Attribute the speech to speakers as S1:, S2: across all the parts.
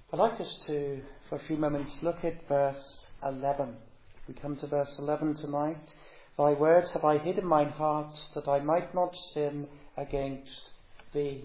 S1: I'd like us to, for a few moments, look at verse 11. We come to verse 11 tonight. Thy word have I hid in mine heart, that I might not sin against thee.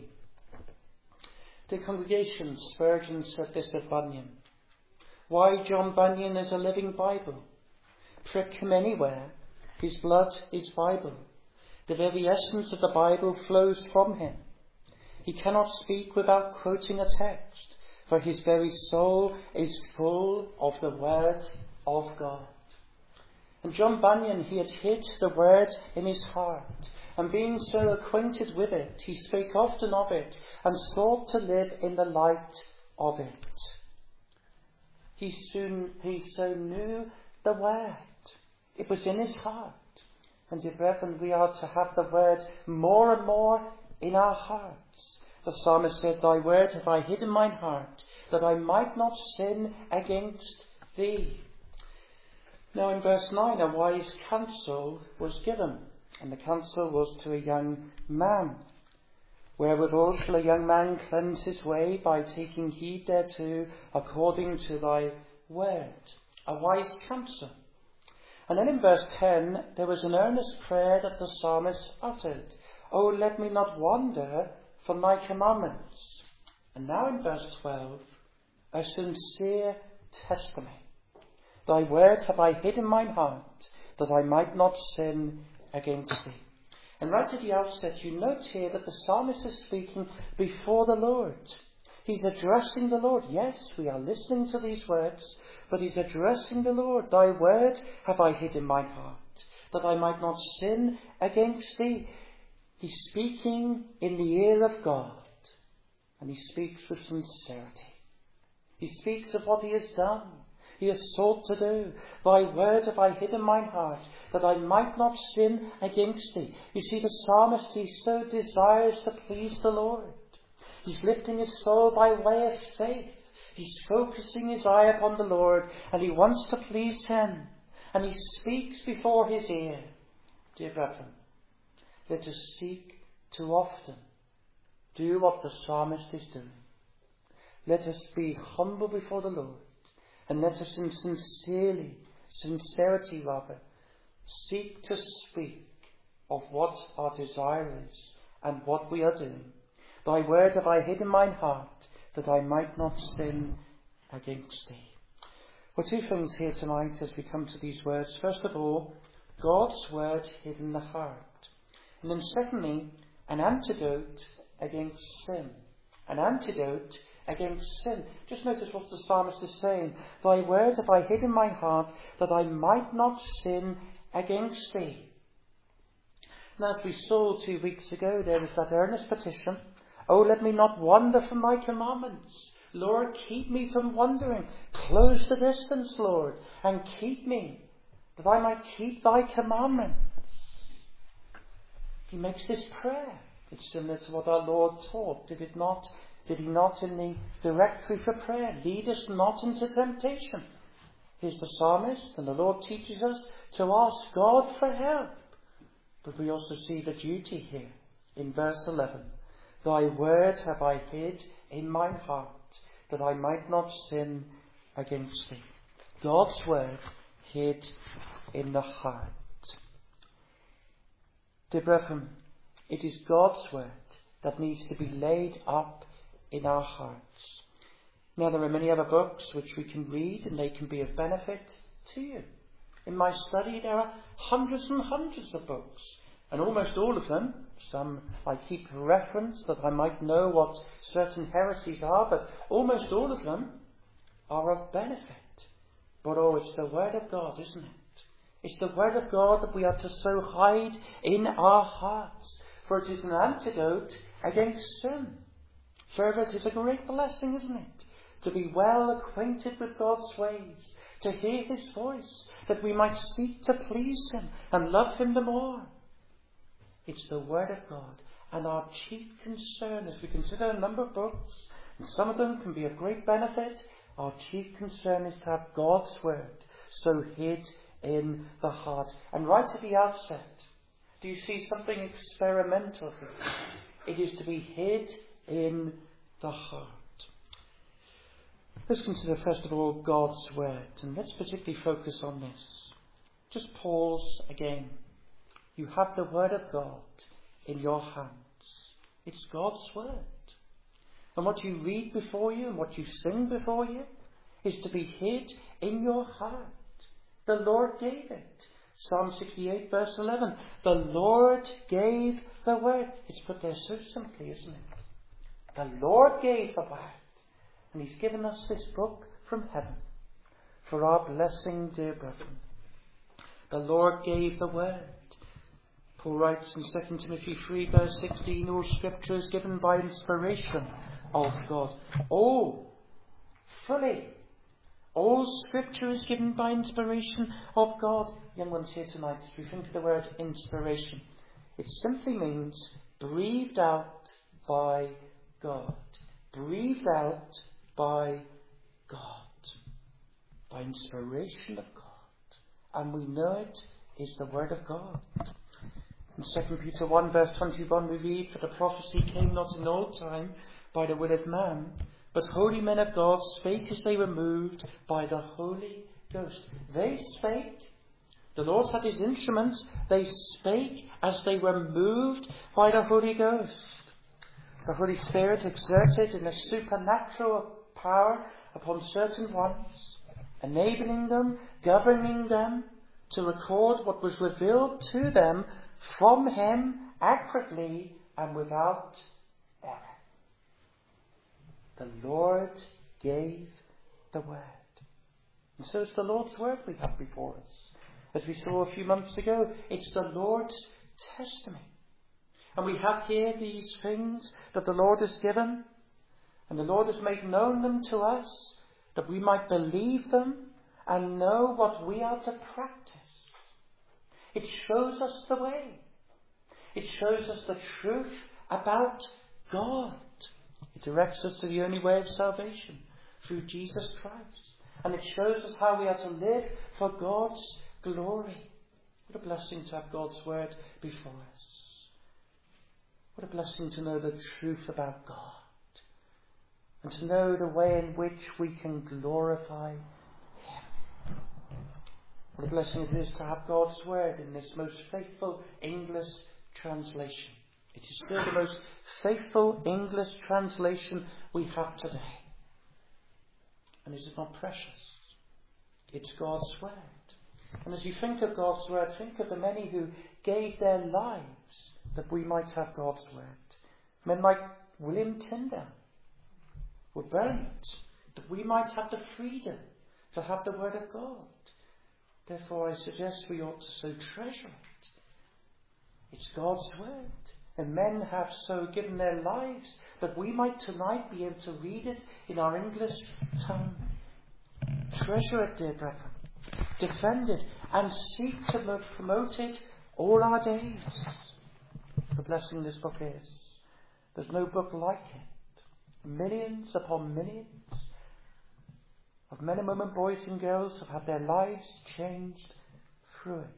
S1: Dear congregation, Spurgeon said this of Bunyan. Why, John Bunyan is a living Bible. Prick him anywhere, his blood is Bible. The very essence of the Bible flows from him. He cannot speak without quoting a text, for his very soul is full of the word of God. And John Bunyan, he had hid the word in his heart, and being so acquainted with it, he spake often of it, and sought to live in the light of it. He so knew the word. It was in his heart. And dear brethren, we are to have the word more and more in our hearts. The psalmist said, Thy word have I hid in mine heart, that I might not sin against thee. Now in verse 9, a wise counsel was given, and the counsel was to a young man. Wherewithal shall a young man cleanse his way? By taking heed thereto, according to thy word. A wise counsel. And then in verse 10, there was an earnest prayer that the psalmist uttered. Oh, let me not wander from thy commandments. And now in verse 12, a sincere testimony. Thy word have I hid in mine heart, that I might not sin against thee. And right at the outset, you note here that the psalmist is speaking before the Lord. He's addressing the Lord. Yes, we are listening to these words, but he's addressing the Lord. Thy word have I hid in mine heart, that I might not sin against thee. He's speaking in the ear of God, and he speaks with sincerity. He speaks of what he has done. He has sought to do. Thy word have I hid in mine heart, that I might not sin against thee. You see, the psalmist, he so desires to please the Lord. He's lifting his soul by way of faith. He's focusing his eye upon the Lord, and he wants to please him. And he speaks before his ear. Dear brethren, let us seek to often do what the psalmist is doing. Let us be humble before the Lord, and let us in sincerity, seek to speak of what our desire is and what we are doing. Thy word have I hid in mine heart, that I might not sin against thee. Well, two things here tonight as we come to these words. First of all, God's word hid in the heart. And then secondly, an antidote against sin. An antidote against sin. Just notice what the psalmist is saying. Thy word have I hid in my heart, that I might not sin against thee. Now, as we saw 2 weeks ago, there was that earnest petition. Oh, let me not wander from thy commandments. Lord, keep me from wandering. Close the distance, Lord, and keep me, that I might keep thy commandments. He makes this prayer. It's similar to what our Lord taught. Did he not in the directory for prayer? Lead us not into temptation. Here's the psalmist, and the Lord teaches us to ask God for help. But we also see the duty here in verse 11. Thy word have I hid in mine heart, that I might not sin against thee. God's word hid in the heart. Dear brethren, it is God's word that needs to be laid up in our hearts. Now, there are many other books which we can read, and they can be of benefit to you. In my study, there are hundreds and hundreds of books, and almost all of them, some I keep for reference that I might know what certain heresies are, but almost all of them are of benefit. But it's the word of God, isn't it? It's the word of God that we are to so hide in our hearts, for it is an antidote against sin. Further, it is a great blessing, isn't it? To be well acquainted with God's ways, to hear his voice, that we might seek to please him and love him the more. It's the word of God, and our chief concern as we consider a number of books, and some of them can be of great benefit, our chief concern is to have God's word so hid in the heart. And right at the outset, do you see something experimental here? It is to be hid in the heart. Let's consider first of all God's Word, and let's particularly focus on this. Just pause again. You have the Word of God in your hands. It's God's Word. And what you read before you and what you sing before you is to be hid in your heart. The Lord gave it. Psalm 68 verse 11. The Lord gave the Word. It's put there so simply, isn't it? The Lord gave the Word. And He's given us this book from heaven for our blessing, dear brethren. The Lord gave the Word. Paul writes in 2 Timothy 3 verse 16, all Scripture is given by inspiration of God. All, fully. All Scripture is given by inspiration of God. Young ones here tonight, as we think of the word inspiration, it simply means breathed out by God. Breathed out by God. By inspiration of God. And we know it is the Word of God. In 2 Peter 1 verse 21 we read, for the prophecy came not in old time by the will of man, but holy men of God spake as they were moved by the Holy Ghost. They spake. The Lord had His instruments. They spake as they were moved by the Holy Ghost. The Holy Spirit exerted in a supernatural power upon certain ones, enabling them, governing them to record what was revealed to them from Him accurately and without error. The Lord gave the Word. And so it's the Lord's Word we have before us. As we saw a few months ago, it's the Lord's testimony. And we have here these things that the Lord has given, and the Lord has made known them to us, that we might believe them and know what we are to practice. It shows us the way. It shows us the truth about God. It directs us to the only way of salvation, through Jesus Christ. And it shows us how we are to live for God's glory. What a blessing to have God's Word before us. What a blessing to know the truth about God. And to know the way in which we can glorify Him. What a blessing it is to have God's Word in this most faithful English translation. It is still the most faithful English translation we have today. And is it not precious? It's God's Word. And as you think of God's Word, think of the many who gave their lives that we might have God's Word. Men like William Tyndale were burnt that we might have the freedom to have the Word of God. Therefore I suggest we ought to so treasure it. It's God's Word. And men have so given their lives that we might tonight be able to read it in our English tongue. Treasure it, dear brethren. Defend it and seek to promote it all our days. The blessing this book is. There's no book like it. Millions upon millions of men and women, boys and girls have had their lives changed through it.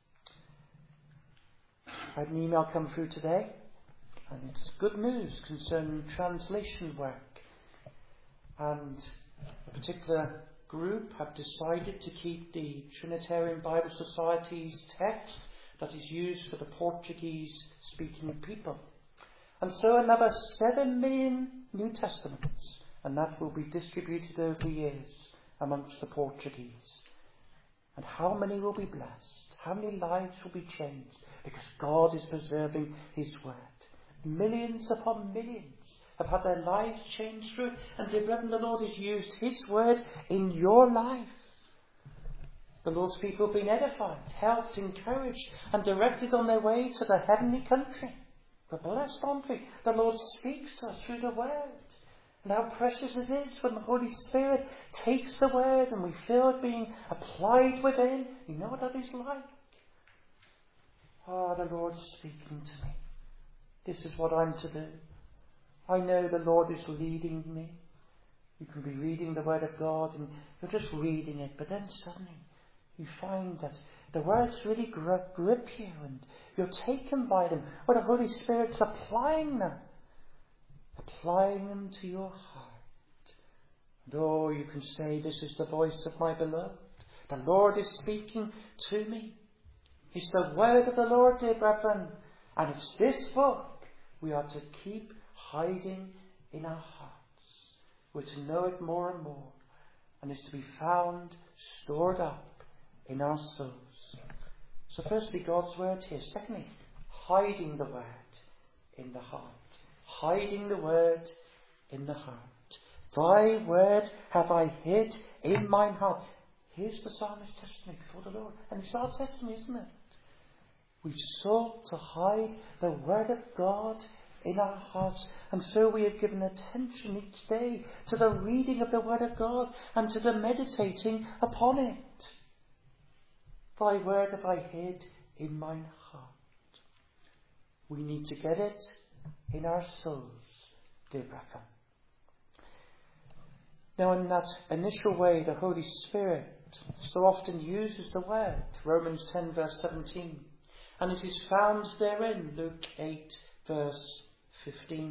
S1: I had an email come through today, and it's good news concerning translation work. And a particular group have decided to keep the Trinitarian Bible Society's text that is used for the Portuguese-speaking people. And so another 7 million New Testaments, and that will be distributed over the years amongst the Portuguese. And how many will be blessed? How many lives will be changed? Because God is preserving His Word. Millions upon millions have had their lives changed through it. And dear brethren, the Lord has used His Word in your life. The Lord's people have been edified, helped, encouraged, and directed on their way to the heavenly country. We're blessed, aren't we? The Lord speaks to us through the Word. And how precious it is when the Holy Spirit takes the Word and we feel it being applied within. You know what that is like? Ah, the Lord's speaking to me. This is what I'm to do. I know the Lord is leading me. You can be reading the Word of God and you're just reading it, but then suddenly you find that the words really grip you and you're taken by them. Or the Holy Spirit's applying them to your heart. Though you can say, this is the voice of my beloved. The Lord is speaking to me. It's the word of the Lord, dear brethren. And it's this book we are to keep hiding in our hearts. We're to know it more and more. And it's to be found, stored up in our souls. So firstly, God's word here. Secondly, hiding the word in the heart. Hiding the word in the heart. Thy word have I hid in mine heart. Here's the psalmist's testimony before the Lord. And it's our testimony, isn't it? We sought to hide the word of God in our hearts. And so we have given attention each day to the reading of the word of God and to the meditating upon it. Thy word have I hid in mine heart. We need to get it in our souls, dear brethren. Now, in that initial way, the Holy Spirit so often uses the word, Romans 10 verse 17, and it is found therein, Luke 8 verse 15.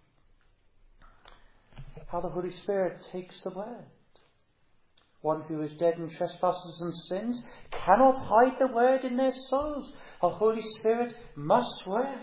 S1: How the Holy Spirit takes the word. One who is dead in trespasses and sins cannot hide the word in their souls. The Holy Spirit must work.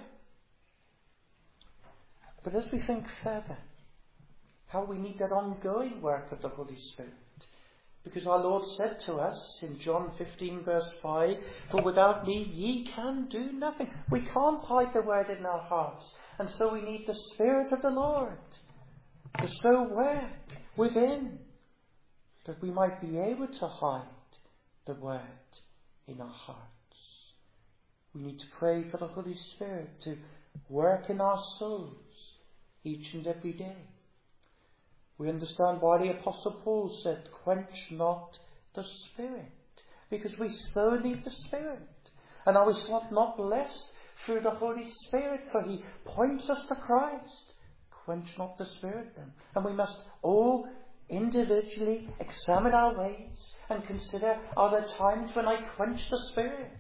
S1: But as we think further, how we need that ongoing work of the Holy Spirit. Because our Lord said to us in John 15 verse 5, for without me ye can do nothing. We can't hide the word in our hearts. And so we need the Spirit of the Lord to so work within, that we might be able to hide the word in our hearts. We need to pray for the Holy Spirit to work in our souls each and every day. We understand why the Apostle Paul said, quench not the Spirit, because we so need the Spirit. And are we not blessed through the Holy Spirit, for he points us to Christ? Quench not the Spirit then. And we must all individually examine our ways and consider, are there times when I quench the Spirit?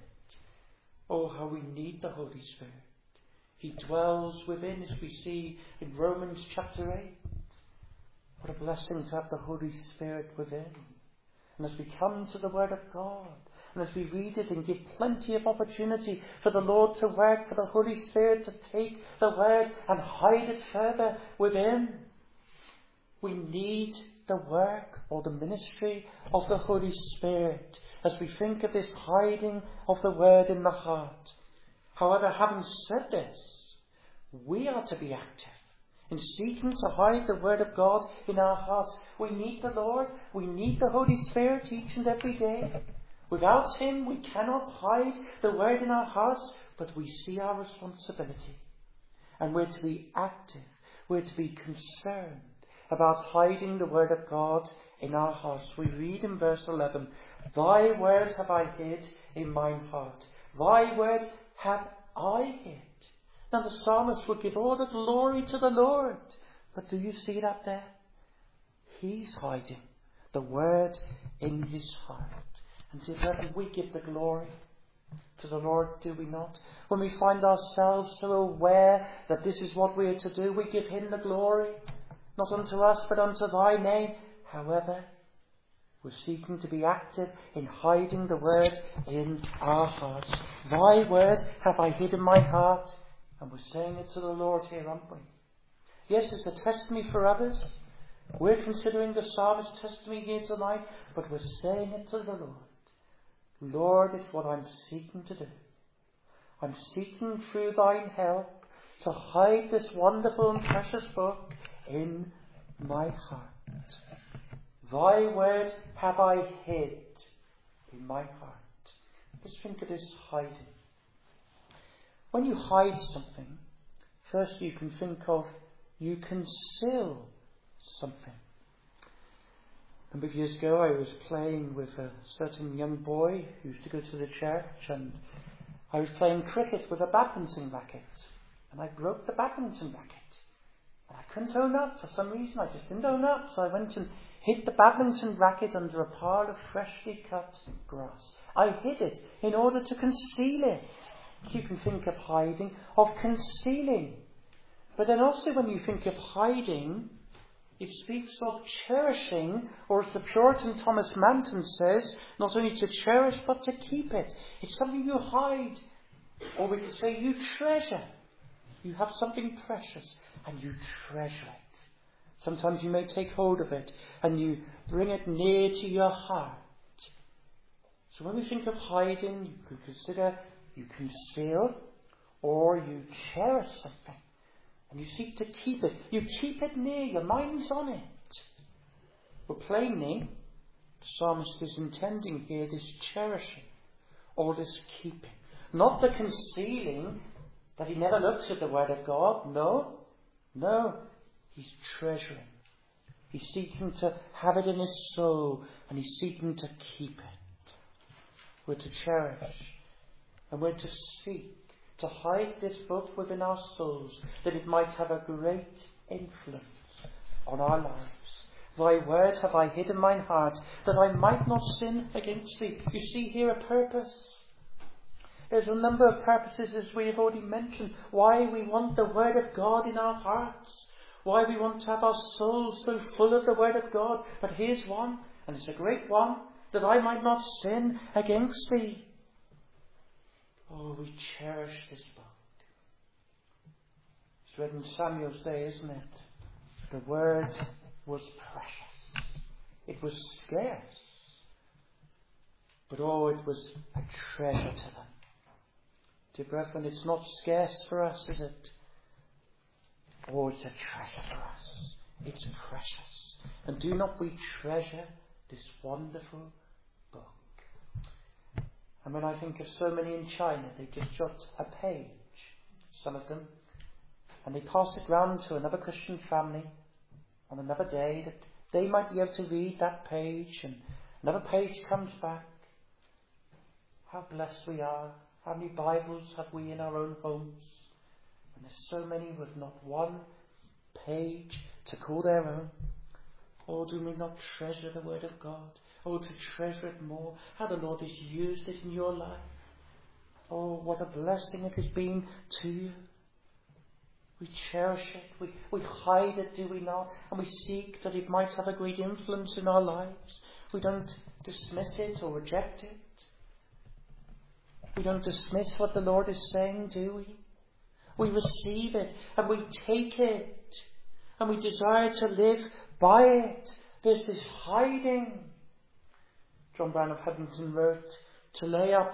S1: Oh, how we need the Holy Spirit. He dwells within, as we see in Romans chapter 8. What a blessing to have the Holy Spirit within. And as we come to the Word of God, and as we read it and give plenty of opportunity for the Lord to work, for the Holy Spirit to take the Word and hide it further within, we need the work or the ministry of the Holy Spirit as we think of this hiding of the Word in the heart. However, having said this, we are to be active in seeking to hide the word of God in our hearts. We need the Lord. We need the Holy Spirit each and every day. Without him, we cannot hide the word in our hearts, but we see our responsibility. And we're to be active. We're to be concerned about hiding the word of God in our hearts. We read in verse 11, thy word have I hid in mine heart. Thy word have I hid. Now the psalmist will give all the glory to the Lord. But do you see that there? He's hiding the word in his heart. And dear brethren, we give the glory to the Lord, do we not? When we find ourselves so aware that this is what we are to do, we give him the glory. Not unto us, but unto thy name. However, we're seeking to be active in hiding the word in our hearts. Thy word have I hid in my heart. And we're saying it to the Lord here, aren't we? Yes, it's a testimony for others. We're considering the psalmist's testimony here tonight, but we're saying it to the Lord. Lord, it's what I'm seeking to do. I'm seeking through thine help to hide this wonderful and precious book in my heart. Thy word have I hid in my heart. Let's think of this hiding. When you hide something, first you can think of, you conceal something. A number of years ago I was playing with a certain young boy who used to go to the church, and I was playing cricket with a badminton racket, and I broke the badminton racket. And I couldn't own up for some reason, I just didn't own up, so I went and hid the badminton racket under a pile of freshly cut grass. I hid it in order to conceal it. So you can think of hiding, of concealing. But then also when you think of hiding, It speaks of cherishing, or as the Puritan Thomas Manton says, not only to cherish but to keep it. It's something you hide, or we could say you treasure. You have something precious and you treasure it. Sometimes you may take hold of it and you bring it near to your heart. So when we think of hiding, you could consider you conceal or you cherish something. And you seek to keep it. You keep it near. Your mind's on it. But plainly, the psalmist is intending here this cherishing or this keeping. Not the concealing that he never looks at the Word of God. No. He's treasuring. He's seeking to have it in his soul. And he's seeking to keep it. We're to cherish. And we're to seek to hide this book within our souls, that it might have a great influence on our lives. Thy word have I hid in mine heart, that I might not sin against thee. You see here a purpose. There's a number of purposes, as we have already mentioned, why we want the word of God in our hearts, why we want to have our souls so full of the word of God. But here's one, and it's a great one, that I might not sin against thee. Oh, we cherish this book. It's read in Samuel's day, isn't it? The word was precious. It was scarce. But oh, it was a treasure to them. Dear brethren, it's not scarce for us, is it? Oh, it's a treasure for us. It's precious. And do not we treasure this wonderful book? And when I think of so many in China, they just jot a page, some of them, and they pass it round to another Christian family on another day that they might be able to read that page, and another page comes back. How blessed we are. How many Bibles have we in our own homes? And there's so many with not one page to call their own. Oh, do we not treasure the Word of God? Oh, to treasure it more. How the Lord has used it in your life. Oh, what a blessing it has been to you. We cherish it. We hide it, do we not? And we seek that it might have a great influence in our lives. We don't dismiss it or reject it. We don't dismiss what the Lord is saying, do we? We receive it and we take it. And we desire to live by it. There's this hiding. John Brown of Huddington wrote, to lay up,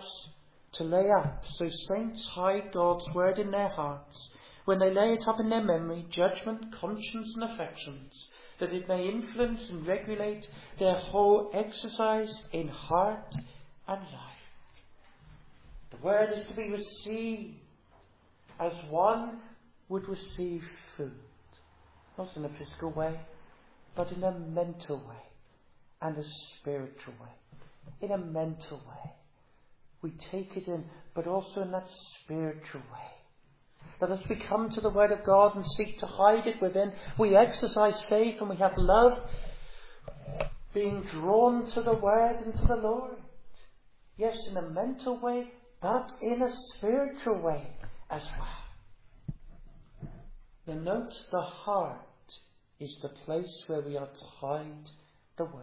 S1: so saints hide God's word in their hearts, when they lay it up in their memory, judgment, conscience and affections, that it may influence and regulate their whole exercise in heart and life. The word is to be received as one would receive food. Not in a physical way, but in a mental way and a spiritual way. In a mental way. We take it in, but also in that spiritual way. That as we come to the Word of God and seek to hide it within, we exercise faith and we have love, being drawn to the Word and to the Lord. Yes, in a mental way, but in a spiritual way as well. The note, the heart, is the place where we are to hide the Word.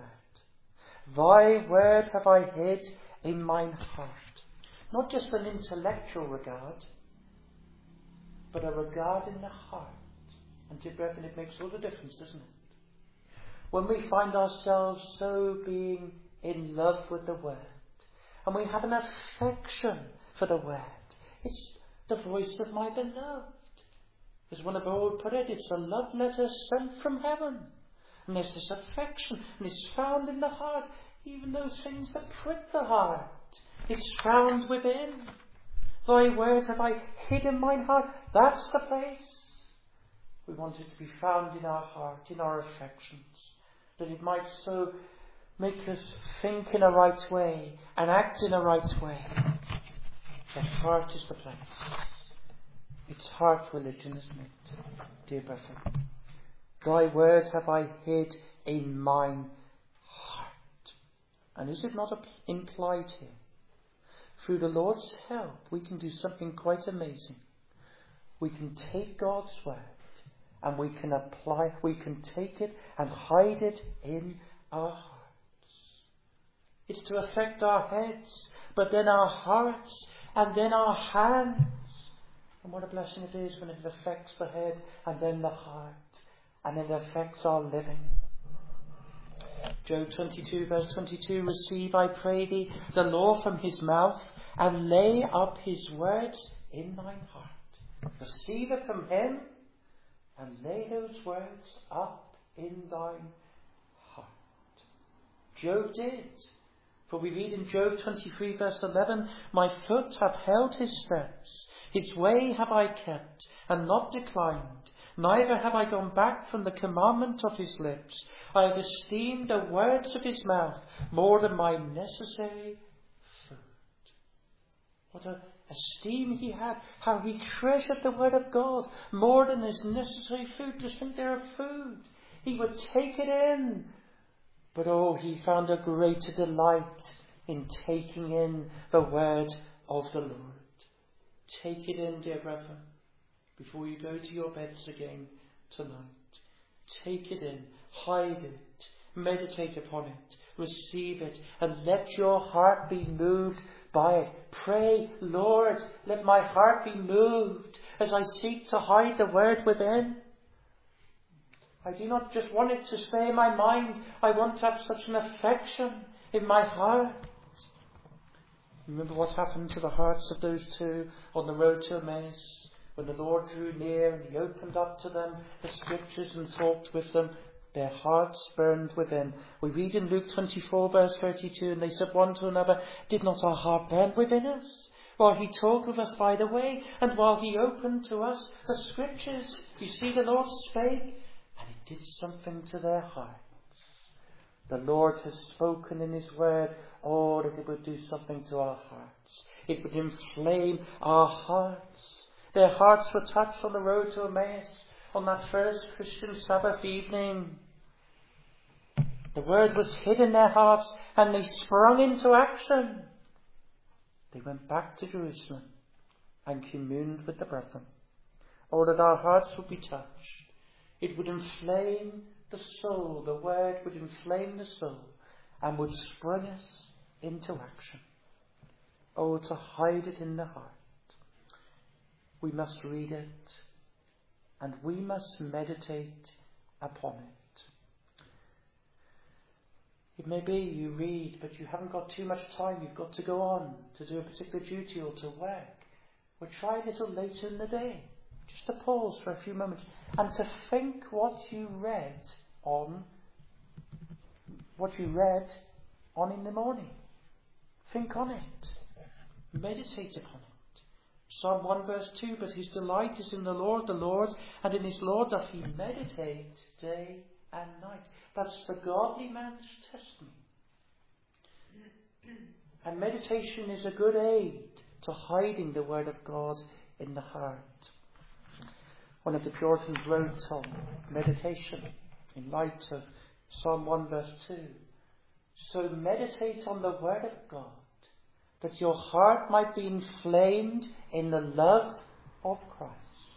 S1: Thy word have I hid in mine heart. Not just an intellectual regard, but a regard in the heart. And dear brethren, it makes all the difference, doesn't it? When we find ourselves so being in love with the Word, and we have an affection for the Word, it's the voice of my beloved. As one of old put it, it's a love letter sent from heaven. And there's this affection, and it's found in the heart, even those things that prick the heart. It's found within. Thy word have I hid in mine heart. That's the place. We want it to be found in our heart, in our affections, that it might so make us think in a right way and act in a right way. The heart is the place. It's heart religion, isn't it, dear brethren? Thy word have I hid in mine heart. And is it not implied here? Through the Lord's help, we can do something quite amazing. We can take God's word and we can apply, we can take it and hide it in our hearts. It's to affect our heads, but then our hearts, and then our hands. And what a blessing it is when it affects the head, and then the heart, and it affects our living. Job 22 verse 22, receive, I pray thee, the law from his mouth, and lay up his words in thine heart. Receive it from him, and lay those words up in thine heart. Job did. For we read in Job 23 verse 11, my foot hath held his steps, his way have I kept, and not declined. Neither have I gone back from the commandment of his lips. I have esteemed the words of his mouth more than my necessary food. What a esteem he had, how he treasured the word of God more than his necessary food. Just think there of food. He would take it in. But he found a greater delight in taking in the word of the Lord. Take it in, dear brethren, before you go to your beds again tonight. Take it in, hide it, meditate upon it, receive it, and let your heart be moved by it. Pray, Lord, let my heart be moved as I seek to hide the word within. I do not just want it to stay in my mind. I want to have such an affection in my heart. Remember what happened to the hearts of those two on the road to Emmaus, when the Lord drew near and he opened up to them the scriptures and talked with them. Their hearts burned within. We read in Luke 24 verse 32, and they said one to another, did not our heart burn within us while he talked with us by the way, and while he opened to us the scriptures? You see, the Lord spake, and it did something to their hearts. The Lord has spoken in his word, that it would do something to our hearts. It would inflame our hearts. Their hearts were touched on the road to Emmaus on that first Christian Sabbath evening. The word was hid in their hearts, and they sprung into action. They went back to Jerusalem and communed with the brethren. That our hearts would be touched. It would inflame the soul. The word would inflame the soul and would spring us into action. To hide it in the heart. We must read it, and we must meditate upon it. It may be you read, but you haven't got too much time. You've got to go on to do a particular duty or to work. Well, try a little later in the day. Just to pause for a few moments and to think what you read on in the morning. Think on it. Meditate upon it. Psalm 1 verse 2, but his delight is in the Lord, and in his law doth he meditate day and night. That's the godly man's testimony. And meditation is a good aid to hiding the word of God in the heart. One of the Puritans wrote on meditation in light of Psalm 1 verse 2. So meditate on the word of God, that your heart might be inflamed in the love of Christ.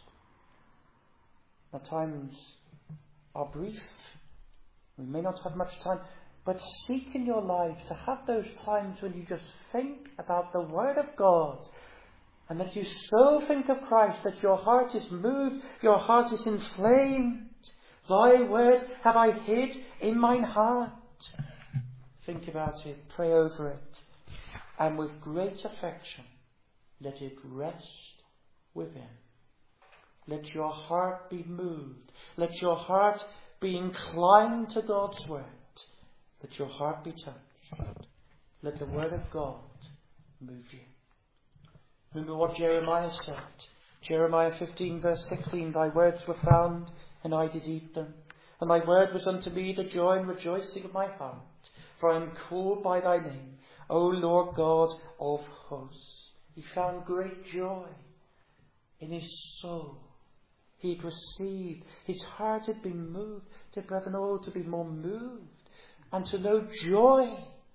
S1: Now, times are brief. We may not have much time, but seek in your life to have those times when you just think about the word of God, and that you so think of Christ that your heart is moved, your heart is inflamed. Thy word have I hid in mine heart. Think about it, pray over it, and with great affection let it rest within. Let your heart be moved. Let your heart be inclined to God's word. Let your heart be touched. Let the word of God move you. Remember what Jeremiah said. Jeremiah 15 verse 16, thy words were found, and I did eat them. And thy word was unto me the joy and rejoicing of my heart. For I am called by thy name, O Lord God of hosts. He found great joy in his soul. He had received, his heart had been moved. Dear brethren, to be more moved and to know joy.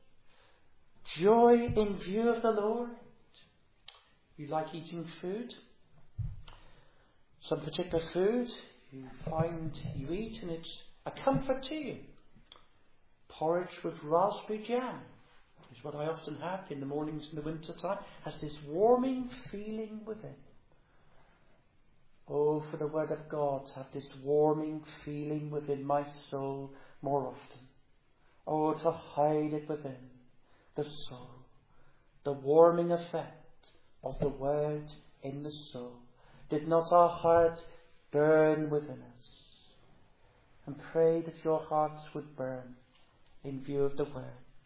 S1: Joy in view of the Lord. You like eating food? Some particular food? you find you eat and it's a comfort to you. Porridge with raspberry jam is what I often have in the mornings in the winter time. Has this warming feeling within. Oh, for the Word of God to have this warming feeling within my soul more often. Oh, to hide it within the soul. The warming effect of the Word in the soul. Did not our heart burn within us? And pray that your hearts would burn in view of the Word.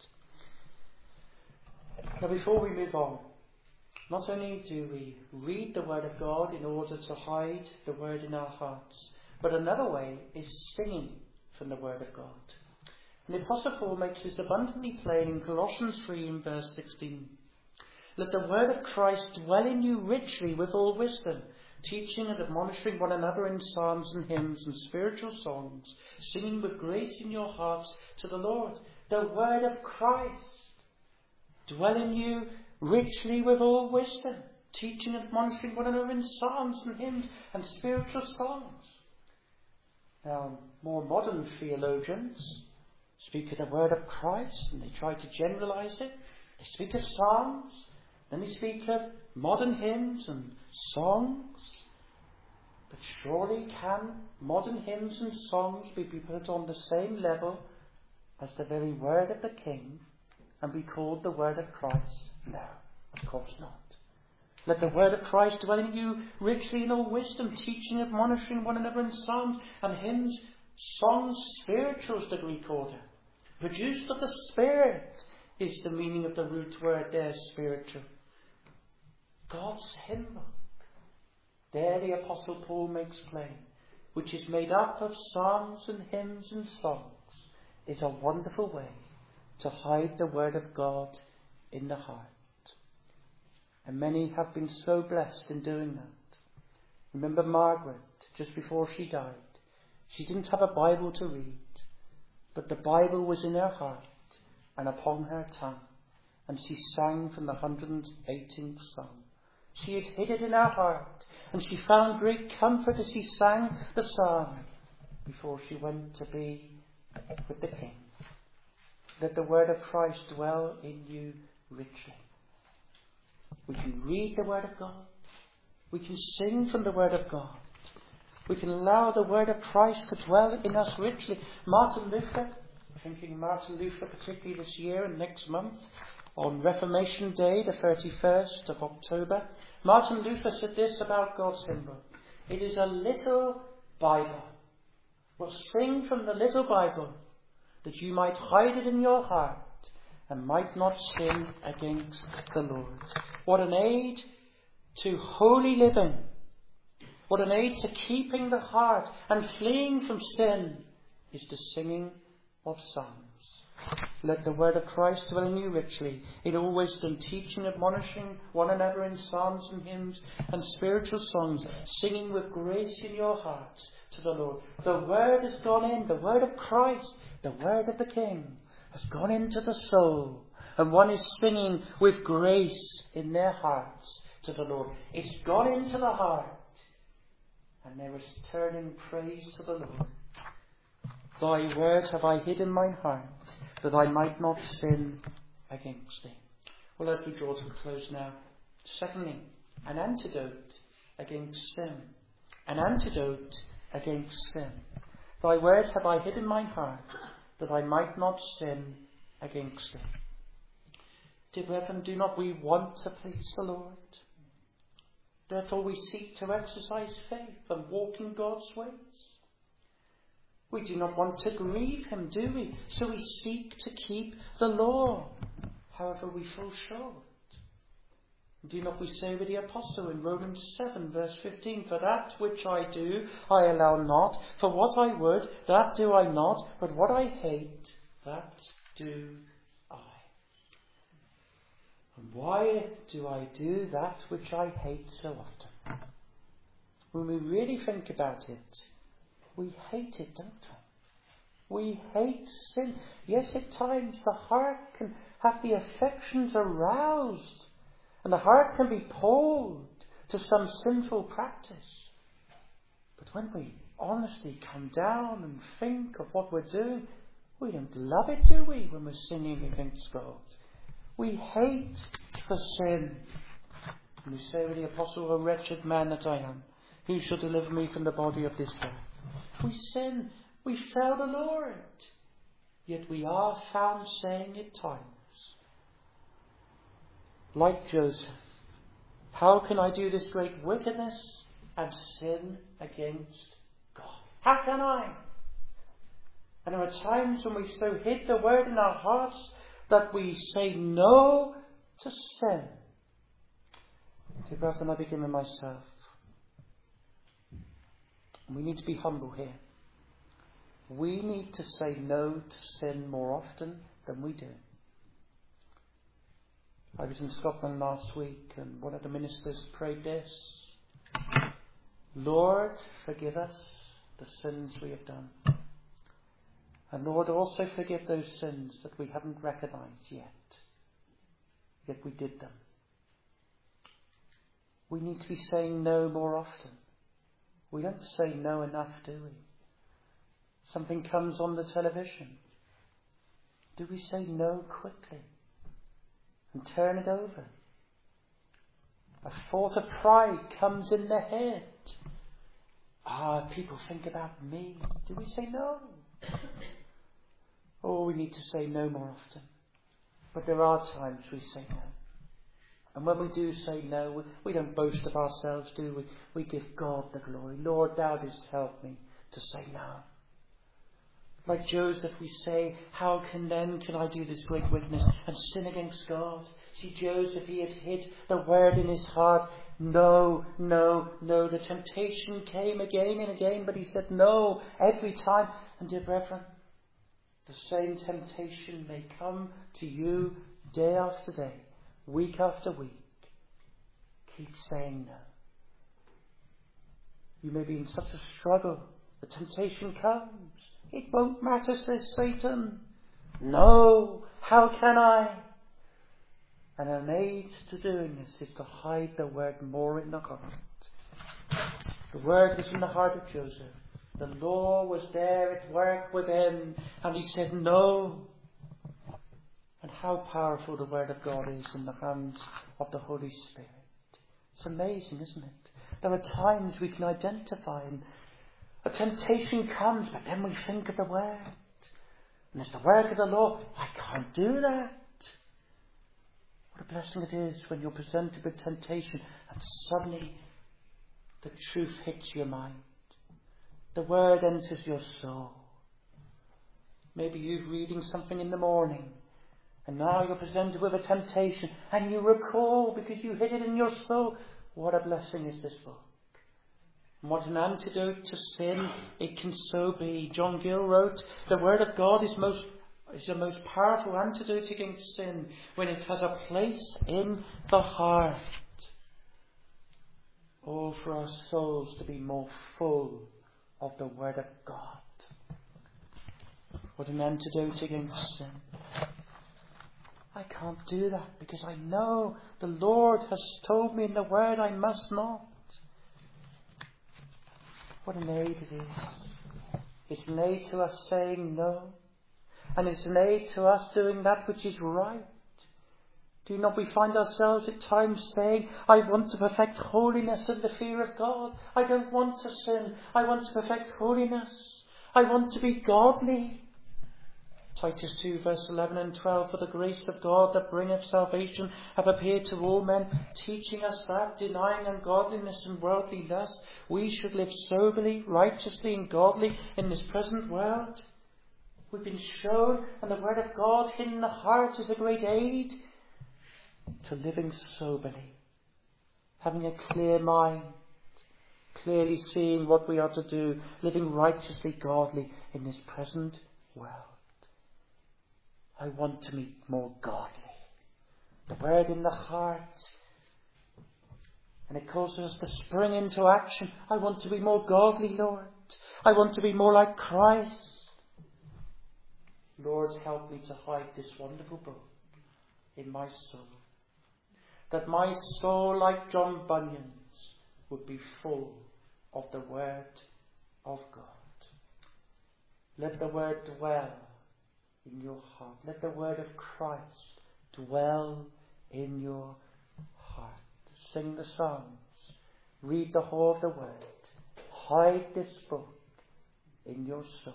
S1: Now, before we move on, not only do we read the Word of God in order to hide the Word in our hearts, but another way is singing from the Word of God. And the Apostle Paul makes this abundantly plain in Colossians 3 and verse 16. Let the Word of Christ dwell in you richly with all wisdom, teaching and admonishing one another in psalms and hymns and spiritual songs, singing with grace in your hearts to the Lord. The Word of Christ dwell in you richly with all wisdom, teaching and admonishing one another in psalms and hymns and spiritual songs. Now, more modern theologians speak of the Word of Christ and they try to generalize it. They speak of psalms, then they speak of modern hymns and songs. But surely can modern hymns and songs be put on the same level as the very Word of the King and be called the Word of Christ? No, of course not. Let the Word of Christ dwell in you richly in all wisdom, teaching, admonishing one another in psalms and hymns, songs, spirituals, the Greek order. Produced of the Spirit is the meaning of the root word there, spiritual. God's hymn book. There the Apostle Paul makes plain, which is made up of psalms and hymns and songs, is a wonderful way to hide the Word of God in the heart. And many have been so blessed in doing that. Remember Margaret, just before she died. She didn't have a Bible to read, but the Bible was in her heart and upon her tongue, and she sang from the 118th Psalm. She had hid it in her heart, and she found great comfort as she sang the psalm before she went to be with the King. Let the Word of Christ dwell in you richly. We can read the Word of God. We can sing from the Word of God. We can allow the Word of Christ to dwell in us richly. Martin Luther, thinking Martin Luther particularly this year and next month, on Reformation Day, the 31st of October, Martin Luther said this about God's hymn book. It is a little Bible. Well, sing from the little Bible, that you might hide it in your heart and might not sin against the Lord. What an aid to holy living. What an aid to keeping the heart and fleeing from sin is the singing of psalms. Let the Word of Christ dwell in you richly, in all wisdom, teaching, admonishing one another in psalms and hymns and spiritual songs, singing with grace in your hearts to the Lord. The Word has gone in, the Word of Christ, the Word of the King, has gone into the soul, and one is singing with grace in their hearts to the Lord. It's gone into the heart, and there is turning praise to the Lord. Thy word have I hid in mine heart, that I might not sin against thee. Well, as we draw to a close now, secondly, an antidote against sin. An antidote against sin. Thy word have I hid in mine heart, that I might not sin against thee. Dear brethren, do not we want to please the Lord? Therefore we seek to exercise faith and walk in God's ways. We do not want to grieve him, do we? So we seek to keep the law, however we fall short. Do not we say with the Apostle in Romans 7 verse 15, For that which I do, I allow not. For what I would, that do I not. But what I hate, that do I. And why do I do that which I hate so often? When we really think about it, we hate it, don't we? We hate sin. Yes, at times the heart can have the affections aroused, and the heart can be pulled to some sinful practice. But when we honestly come down and think of what we're doing, we don't love it, do we, when we're sinning against God? We hate the sin. And we say with the apostle, "O wretched man that I am, who shall deliver me from the body of this death?" We sin. We fail the Lord. Yet we are found saying at times, like Joseph, "How can I do this great wickedness and sin against God? How can I?" And there are times when we so hid the word in our hearts that we say no to sin. Dear brethren, I begin with myself. We need to be humble here. We need to say no to sin more often than we do. I was in Scotland last week and one of the ministers prayed this: "Lord, forgive us the sins we have done. And Lord, also forgive those sins that we haven't recognised yet. Yet we did them." We need to be saying no more often. We don't say no enough, do we? Something comes on the television. Do we say no quickly and turn it over? A thought of pride comes in the head. People think about me. Do we say no? We need to say no more often. But there are times we say no. And when we do say no, we don't boast of ourselves, do we? We give God the glory. "Lord, thou didst help me to say no." Like Joseph, we say, "How can I do this great wickedness and sin against God?" See, Joseph, he had hid the word in his heart. No, no, no. The temptation came again and again, but he said no every time. And dear brethren, the same temptation may come to you day after day, week after week. Keep saying no. You may be in such a struggle. The temptation comes. "It won't matter," says Satan. "No, how can I?" And an aid to doing this is to hide the word more in the heart. The word was in the heart of Joseph. The law was there at work within, and he said no. And how powerful the word of God is in the hands of the Holy Spirit. It's amazing, isn't it? There are times we can identify, and a temptation comes, but then we think of the word. And it's the work of the law. I can't do that. What a blessing it is when you're presented with temptation and suddenly the truth hits your mind. The word enters your soul. Maybe you're reading something in the morning and now you're presented with a temptation and you recall because you hid it in your soul. What a blessing is this book. And what an antidote to sin it can so be. John Gill wrote, "The word of God is the most powerful antidote against sin when it has a place in the heart." Oh, for our souls to be more full of the word of God. What an antidote against sin. I can't do that because I know the Lord has told me in the word I must not. What an aid it is. It's an aid to us saying no. And it's an aid to us doing that which is right. Do not we find ourselves at times saying, "I want to perfect holiness and the fear of God. I don't want to sin. I want to perfect holiness. I want to be godly." Titus 2 verse 11 and 12, "For the grace of God that bringeth salvation hath appeared to all men, teaching us that, denying ungodliness and worldly lust, we should live soberly, righteously and godly in this present world." We've been shown, and the word of God hidden in the heart is a great aid to living soberly, having a clear mind, clearly seeing what we are to do, living righteously, godly in this present world. I want to be more godly. The word in the heart. And it causes us to spring into action. I want to be more godly, Lord. I want to be more like Christ. Lord, help me to hide this wonderful book in my soul. That my soul, like John Bunyan's, would be full of the word of God. Let the word dwell in your heart. Let the word of Christ dwell in your heart. Sing the songs. Read the whole of the word. Hide this book in your soul.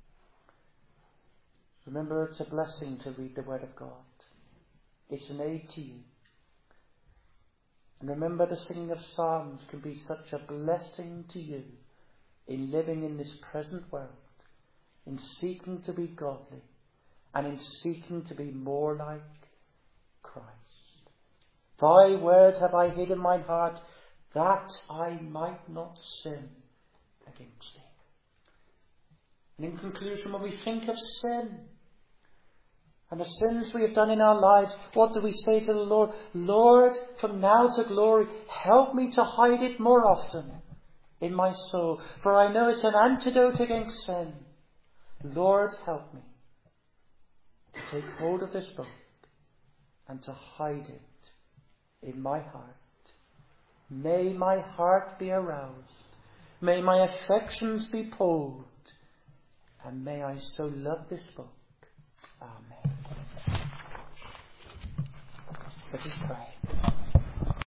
S1: Remember, it's a blessing to read the word of God. It's an aid to you. And remember, the singing of psalms can be such a blessing to you in living in this present world, in seeking to be godly, and in seeking to be more like Christ. Thy word have I hid in mine heart, that I might not sin against thee. And in conclusion, when we think of sin and the sins we have done in our lives, what do we say to the Lord? Lord, from now to glory, help me to hide it more often in my soul, for I know it's an antidote against sin. Lord, help me to take hold of this book and to hide it in my heart. May my heart be aroused. May my affections be pulled. And may I so love this book. Amen. Let us pray.